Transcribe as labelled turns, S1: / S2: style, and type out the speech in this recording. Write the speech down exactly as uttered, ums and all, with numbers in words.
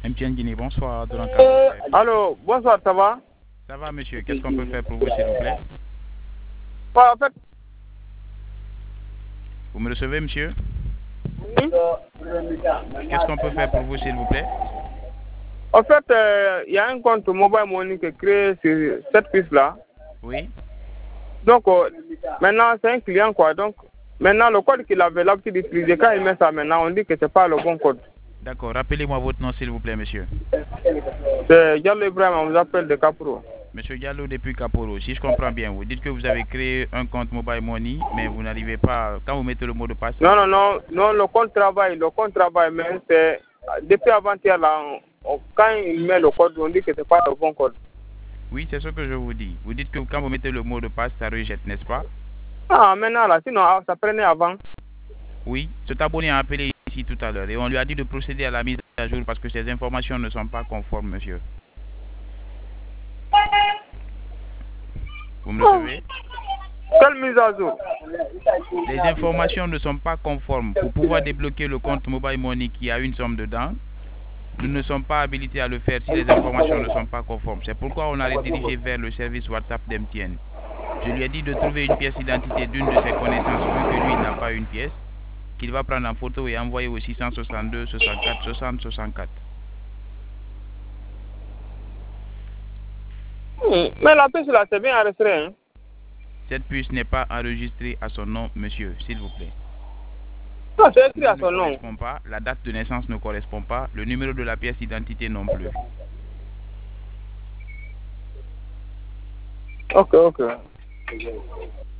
S1: M T N Guinée, bonsoir. De
S2: Euh, allô, bonsoir, ça va?
S1: Ça va, monsieur. Qu'est-ce qu'on peut faire pour vous, s'il vous plaît?
S2: Ouais, en fait,
S1: Vous me recevez, monsieur?
S2: oui.
S1: Qu'est-ce qu'on peut faire pour vous, s'il vous plaît?
S2: En fait, euh, il y a un compte Mobile Money qui est créé sur cette piste-là.
S1: Oui.
S2: Donc, euh, maintenant, c'est un client, quoi. Donc, maintenant, le code qu'il avait l'habitude d'utiliser, quand il met ça maintenant, on dit que c'est pas le bon code.
S1: D'accord. Rappelez-moi votre nom, s'il vous plaît, monsieur.
S2: C'est Diallo Ibrahim, on vous appelle de Capro.
S1: Monsieur Diallo depuis Caporo. Si je comprends bien, vous dites que vous avez créé un compte Mobile Money, mais vous n'arrivez pas... Quand vous mettez le mot de passe...
S2: Non, non, non, non, le compte travaille, le compte travaille, mais c'est... Depuis avant-hier, là, on- on- quand il met le code, on dit que c'est pas le bon code.
S1: Oui, c'est ce que je vous dis. Vous dites que quand vous mettez le mot de passe, ça rejette, n'est-ce pas?
S2: Ah, maintenant, là, sinon, ah, ça prenait avant.
S1: Oui. Cet abonné a appelé ici tout à l'heure et on lui a dit de procéder à la mise à jour parce que ces informations ne sont pas conformes, monsieur. Vous me recevez?
S2: Quelle mise à jour?
S1: Les informations ne sont pas conformes. Pour pouvoir débloquer le compte Mobile Money qui a une somme dedans, nous ne sommes pas habilités à le faire si les informations ne sont pas conformes. C'est pourquoi on a redirigé vers le service WhatsApp d'M T N. Je lui ai dit de trouver une pièce d'identité d'une de ses connaissances vu que lui n'a pas une pièce, qu'il va prendre en photo et envoyer au six cent soixante-deux soixante-quatre soixante soixante-quatre.
S2: Hmm, mais la piste, là, c'est bien enregistré, hein?
S1: Cette puce n'est pas enregistrée à son nom, monsieur, s'il vous plaît.
S2: Non, c'est écrit
S1: Le
S2: à
S1: nom
S2: son
S1: ne
S2: nom.
S1: correspond pas, la date de naissance ne correspond pas, le numéro de la pièce d'identité non plus.
S2: Ok, ok.